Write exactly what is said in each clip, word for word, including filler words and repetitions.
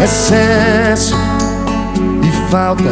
excesso e falta.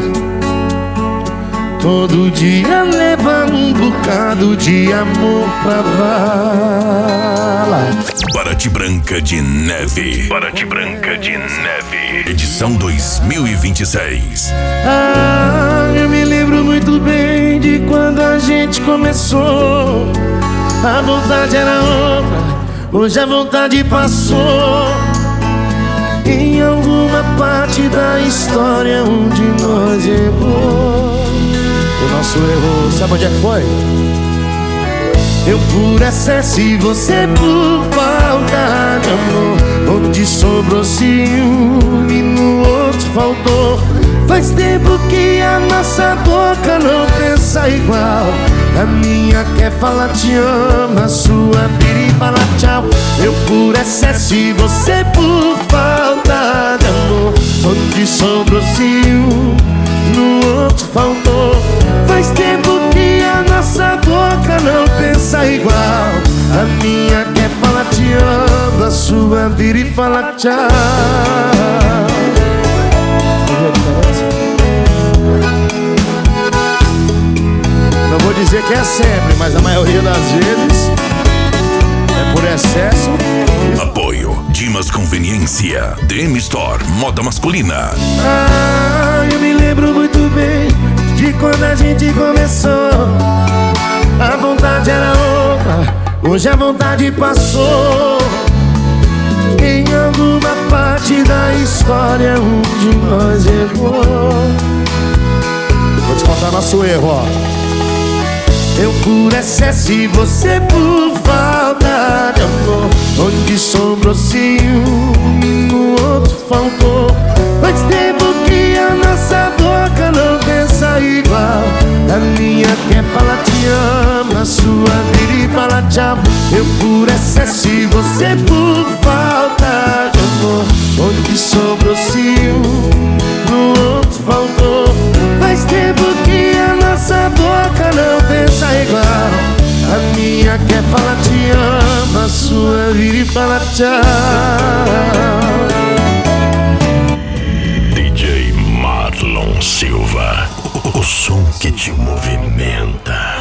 Todo dia leva um bocado de amor pra vala. Barate Branca de Neve. Barate Branca de Neve. Edição dois mil e vinte e seis. Ah, eu me lembro muito bem de quando a gente começou. A vontade era outra, hoje a vontade passou. Em alguma parte da história um de nós errou. O nosso erro, sabe onde é que foi? Eu por excesso e você por falta de amor. Onde sobrou ciúme, no outro faltou. Faz tempo que a nossa boca não pensa igual. A minha quer falar te amo, a sua vira e fala tchau. Eu por excesso e você por falta de amor. Onde sobrou ciúme, no outro faltou. Faz tempo que a nossa boca não pensa igual. A minha quer falar te amo, a sua vira e fala tchau. Não vou dizer que é sempre, mas a maioria das vezes é por excesso. Apoio Dimas Conveniência, D M Store, moda masculina. Ah, eu me lembro muito bem de quando a gente começou. A vontade era outra, hoje a vontade passou. Em alguma parte da história um de nós errou. Vou te contar nosso erro, ó. Eu por excesso e você por falta de amor. Onde sobrou ciúme, no outro faltou. Faz tempo que a nossa boca não pensa igual. A minha quer falar te amo, a sua vira e fala tchau. Eu por excesso e você por falta de amor. Onde sobrou ciúme, no outro faltou. Faz tempo que a nossa boca não pensa igual. A minha quer falar te amo, a sua vira e fala tchau. D J Marlon Silva, o som que te movimenta.